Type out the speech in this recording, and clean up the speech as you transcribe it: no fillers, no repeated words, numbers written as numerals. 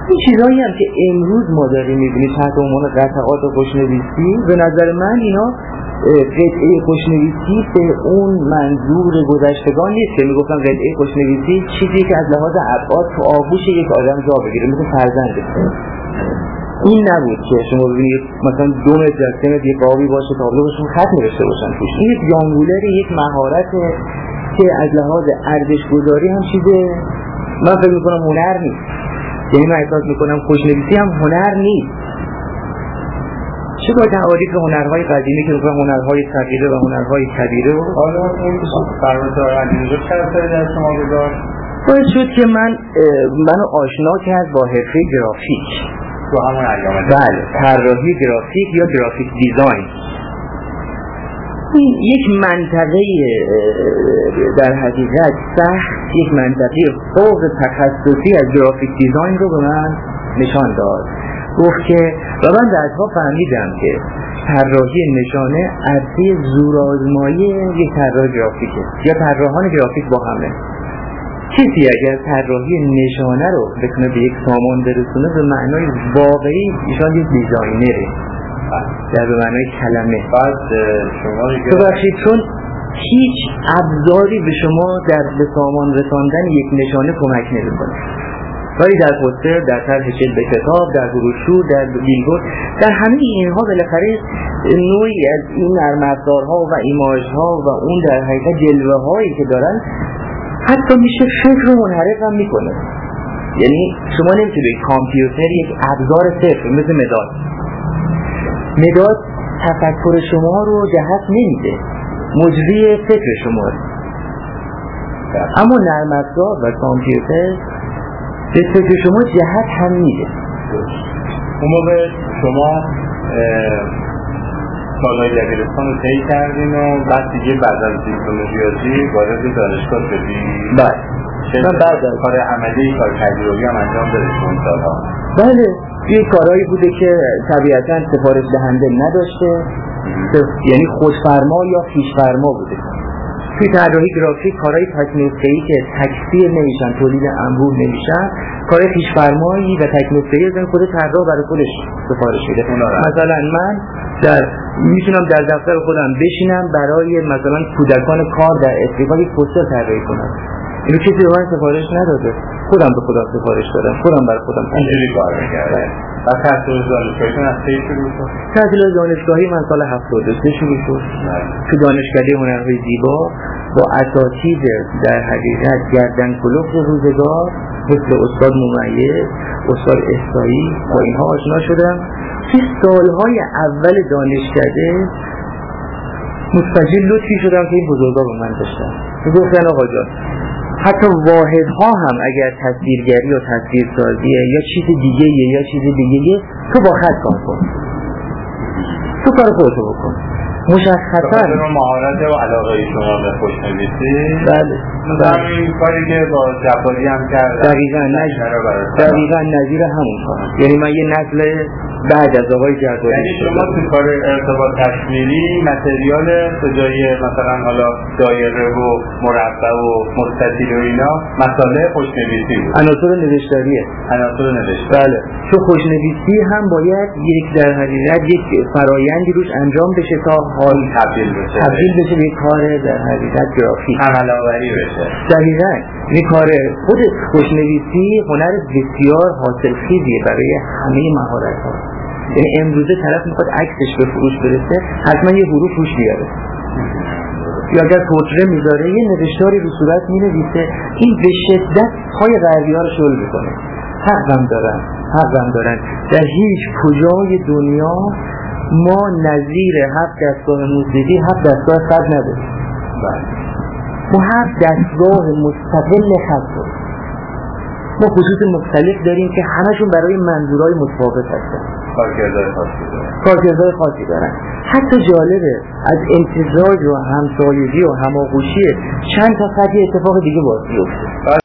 این چیزایی هم که امروز ما داریم می‌بینیم تحت عنوان قطعات خوشنویسی، به نظر من اینا قطعه خوشنویسی به اون منظور گذشتگان نیست که میگفتن قطعه خوشنویسی چیزی که از لحاظ ابعاد تو آغوش یک آدم جا بگیره، مثل فرزنده. این نبود که شما ببینید مثلا 2 متر از 3 متر یک قابی باشه، تابلو باشه، خط نوشته باشن توش. این یک جانگولر، یک مهارته که از لحاظ ارزش گذاری هم چیزه، من فکر میکنم هنر نیست. یعنی من احساس میکنم خوشنویسی هم هنر نیست. چه با تعاریف هنرهای قدیمی که میگن هنرهای صغیره و هنرهای کبیره و حالا اون فرمانده علیرضا چقدر در شما گذاشت؟ باعث شد که منو آشنا کرد با حرفه گرافیک. تو همون ایام بله، طراحی گرافیک یا گرافیک دیزاین. این یک منطقه در حقیقت سخت، یک منطقه فوق تخصصی از گرافیک دیزاین رو به من نشان داد. گفت که و من بعدها فهمیدم که طراحی نشانه عرصه زورآزمایی یک طراح گرافیکه یا طراحان گرافیک با همه. کسی اگر طراحی نشانه رو بتونه به یک سامان برسونه به معنای واقعی ایشان یک دیزاینره در به معنای کلمه. بعد شما ببخشید چون هیچ ابزاری به شما در به سامان رساندن یک نشانه کمک نمی‌کنه. ولی در پوستر، در طرح جلد کتاب، در بروشور، در بیلبورد، در همه اینها بالاخره نوعی از این نرم افزارها و ایماژها و اون در حقیقت جلوه‌هایی که دارن حتی میشه فکر رو منحرف هم میکنه. یعنی شما نمیتونید کامپیوتر یک ابزار صفر مثل مداد تفکر شما رو جهت نمیده، مجری فکر شما رو. اما نرم افزار و کامپیوتر به فکر شما جهت هم میده. اون موقع شما سالهای دبیرستان رو طی کردین و بعد دیگه بعد از دیپلم ریاضی وارد دانشگاه شدین. بله. من بعد از کار عملی، کار تجربی هم انجام دادید اون سالها. بله. این کارهایی بوده که طبیعتاً سفارش دهنده نداشته، یعنی خودفرما یا پیشفرما بوده. توی طراحی گرافیک کارهای تک نقطه‌ای که تکثیر نمیشن، تولید انبوه نمیشن، کارهای پیشفرمایی و تک نقطه‌ای از خود طراح برای خودش سفارش میده. مثلا من میتونم در دفتر خودم بشینم برای مثلا کودکان کار در افریقا یک پوستر طراحی کنم. اینو کسی به من سفارش نداده، خودم به خودم سفارش دادم، خودم برای خودم اینجوری کار می‌کردم. بعد تحصیل دانشگاهی از کی شروع شد؟ تحصیل دانشگاهی من سال 73 شروع شد. تو دانشکده هنرهای زیبا با اساتید در حقیقت گردن کلفت روزگار مثل استاد ممیز، استاد احسایی با اینها آشنا شدم. توی سالهای اول دانشکده مستجیل لطفی شدم که این بزرگا به من داشتن. گفتن آقا جان حتی واحدها هم اگر تصویرگری یا تصویرسازیه یا چیز دیگه یا چیز دیگه تو با خط کار کن، تو کار خودتو بکن. مشخصا مهارت و علاقه شما به خوشنویسی. بله. مثلا این کاری که با جباری هم کرد دقیقاً نظیر همون کار. یعنی من یه نسل بعد از آقای جباری. یعنی شما تو کار ارتباط تصویری متریال بجای مثلا حالا دایره و مربع و مستطیل و اینا مسائل خوشنویسی بود. عناصر نوشتاریه. بله. تو خوشنویسی هم باید یک در حقیقت یک فرایندی روش انجام بشه تا حال تبدیل بشه به کار در حقیقت گرافیک، عمل‌آوری بشه. دقیقاً این کار خود خوشنویسی هنر بسیار حاصلخیزیه برای همه مهارت‌ها. یعنی امروزه طرف میخواد عکسش به فروش برسه حتما یه حروف روش بیاره، یا اگر پورتره میذاره یه نوشتاری رو صورت مینویسه. این به شدت پای غربی‌ها رو شل میکنه. حقم دارن در هیچ کجای دنیا ما نظیر 7 دستگاه موسیقی 7 دستگاه خط نداریم. ما 7 دستگاه مستقل خط داریم. ما خصوص مختلف داریم که همشون برای منظورهای متفاوت هستن، کارکردهای خاصی دارن. حتی جالبه از امتزاج و همسایگی و هماغوشی چند تا خطی اتفاق دیگه باعث میفته.